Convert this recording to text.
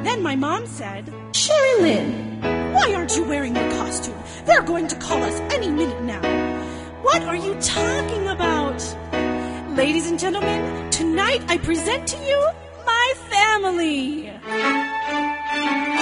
Then my mom said, "Sherry Lynn, why aren't you wearing your costume? They're going to call us any minute now." "What are you talking about?" Ladies and gentlemen, tonight I present to you my family.